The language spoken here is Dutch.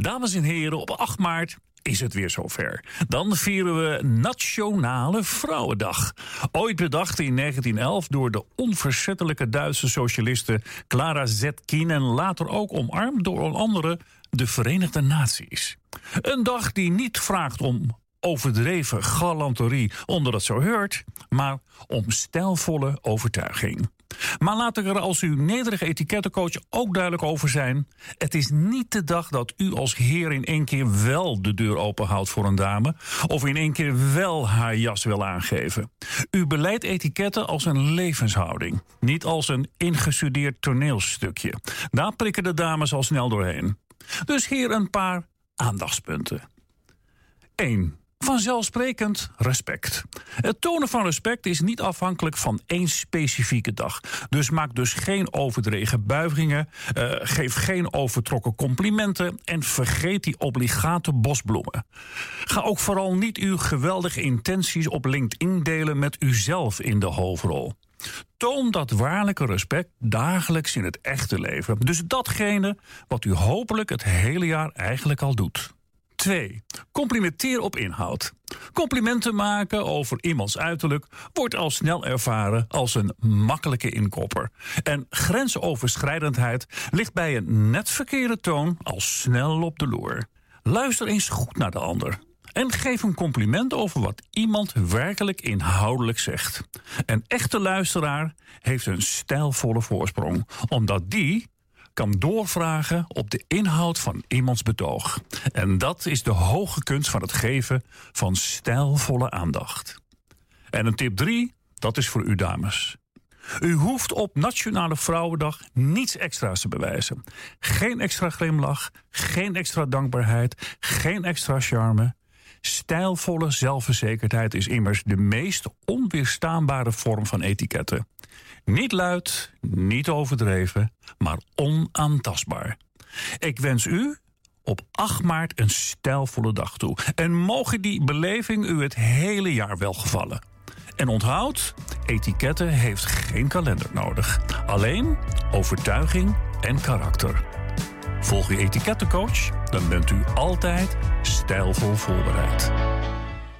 Dames en heren, op 8 maart is het weer zover. Dan vieren we Nationale Vrouwendag. Ooit bedacht in 1911 door de onverzettelijke Duitse socialiste Clara Zetkin en later ook omarmd door onder andere de Verenigde Naties. Een dag die niet vraagt om overdreven galanterie onder het zo hoort, maar om stijlvolle overtuiging. Maar laat ik er als uw nederige etikettencoach ook duidelijk over zijn: het is niet de dag dat u als heer in één keer wel de deur openhoudt voor een dame of in één keer wel haar jas wil aangeven. U beleidt etiketten als een levenshouding, niet als een ingestudeerd toneelstukje. Daar prikken de dames al snel doorheen. Dus hier een paar aandachtspunten. 1. Vanzelfsprekend respect. Het tonen van respect is niet afhankelijk van één specifieke dag. Dus maak dus geen overdreven buigingen, geef geen overtrokken complimenten en vergeet die obligate bosbloemen. Ga ook vooral niet uw geweldige intenties op LinkedIn delen met uzelf in de hoofdrol. Toon dat waarlijke respect dagelijks in het echte leven. Dus datgene wat u hopelijk het hele jaar eigenlijk al doet. 2. Complimenteer op inhoud. Complimenten maken over iemands uiterlijk wordt al snel ervaren als een makkelijke inkopper. En grensoverschrijdendheid ligt bij een net verkeerde toon al snel op de loer. Luister eens goed naar de ander. En geef een compliment over wat iemand werkelijk inhoudelijk zegt. Een echte luisteraar heeft een stijlvolle voorsprong, omdat die kan doorvragen op de inhoud van iemands betoog. En dat is de hoge kunst van het geven van stijlvolle aandacht. En een tip 3, dat is voor u dames. U hoeft op Nationale Vrouwendag niets extra's te bewijzen. Geen extra glimlach, geen extra dankbaarheid, geen extra charme. Stijlvolle zelfverzekerdheid is immers de meest onweerstaanbare vorm van etiketten. Niet luid, niet overdreven, maar onaantastbaar. Ik wens u op 8 maart een stijlvolle dag toe. En mogen die beleving u het hele jaar welgevallen. En onthoud, etiketten heeft geen kalender nodig. Alleen overtuiging en karakter. Volg uw etikettencoach, dan bent u altijd stijlvol voorbereid.